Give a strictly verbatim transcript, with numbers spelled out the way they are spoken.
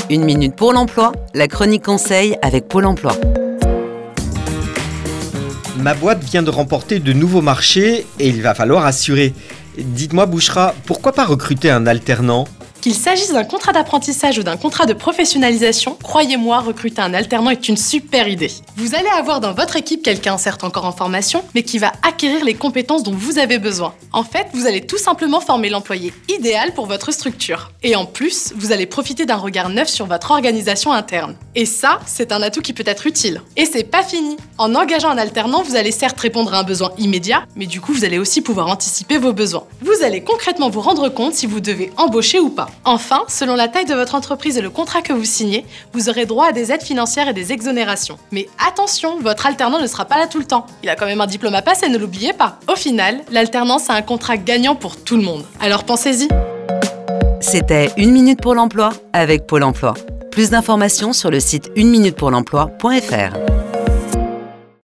Une minute pour l'emploi, la chronique conseil avec Pôle emploi. Ma boîte vient de remporter de nouveaux marchés et il va falloir assurer. Dites-moi Bouchra, pourquoi pas recruter un alternant ? Qu'il s'agisse d'un contrat d'apprentissage ou d'un contrat de professionnalisation, croyez-moi, recruter un alternant est une super idée. Vous allez avoir dans votre équipe quelqu'un certes encore en formation, mais qui va acquérir les compétences dont vous avez besoin. En fait, vous allez tout simplement former l'employé idéal pour votre structure. Et en plus, vous allez profiter d'un regard neuf sur votre organisation interne. Et ça, c'est un atout qui peut être utile. Et c'est pas fini. En engageant un alternant, vous allez certes répondre à un besoin immédiat, mais du coup, vous allez aussi pouvoir anticiper vos besoins. Vous allez concrètement vous rendre compte si vous devez embaucher ou pas. Enfin, selon la taille de votre entreprise et le contrat que vous signez, vous aurez droit à des aides financières et des exonérations. Mais attention, votre alternant ne sera pas là tout le temps. Il a quand même un diplôme à passer, ne l'oubliez pas. Au final, l'alternance a un contrat gagnant pour tout le monde. Alors pensez-y. C'était Une minute pour l'emploi avec Pôle emploi. Plus d'informations sur le site une minute pour l'emploi point f r.